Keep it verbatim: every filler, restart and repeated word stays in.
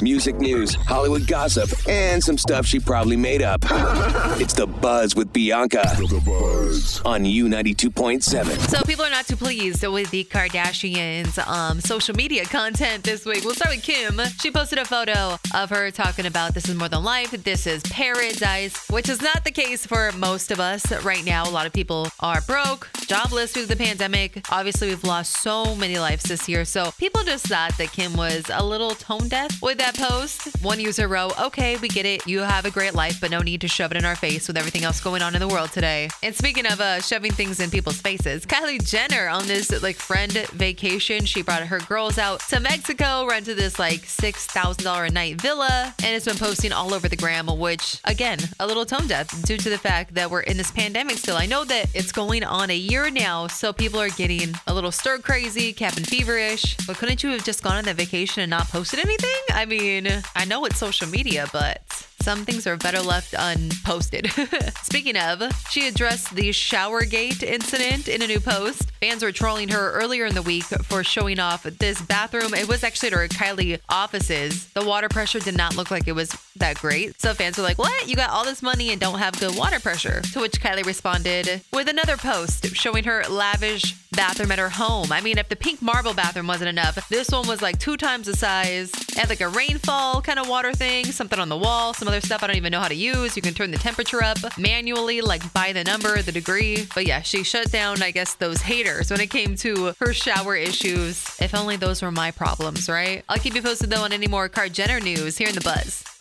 music news, Hollywood gossip, and some stuff she probably made up. It's The Buzz with Bianca The Buzz on U ninety-two point seven. So people are not too pleased with the Kardashians' um, social media content this week. We'll start with Kim. She posted a photo of her talking about this is more than life, this is paradise, which is not the case for most of us right now. A lot of people are broke, jobless due to the pandemic. Obviously, we've lost so many lives this year. So people just thought that Kim was a little tone deaf with that post. One user wrote, okay, we get it. You have a great life, but no need to shove it in our face with everything else going on in the world today. And speaking of uh, shoving things in people's faces, Kylie Jenner on this like friend vacation, she brought her girls out to Mexico, rented this like six thousand dollars a night villa, and it's been posting all over the gram, which again, a little tone deaf due to the fact that we're in this pandemic still. I know that it's going on a year now, so people are getting a little stir crazy, cabin feverish, but couldn't you have just gone on that vacation and not posted anything? I mean, I know it's social media, but some things are better left unposted. Speaking of, she addressed the Showergate incident in a new post. Fans were trolling her earlier in the week for showing off this bathroom. It was actually at her Kylie offices. The water pressure did not look like it was that great. So fans were like, what? You got all this money and don't have good water pressure? To which Kylie responded with another post showing her lavish bathroom at her home. I mean, if the pink marble bathroom wasn't enough, this one was like two times the size. It had like a rainfall kind of water thing, something on the wall, some other stuff I don't even know how to use. You can turn the temperature up manually, like by the number, the degree. But yeah, she shut down, I guess, those haters when it came to her shower issues. If only those were my problems, right? I'll keep you posted though on any more Kar Jenner news here in The Buzz.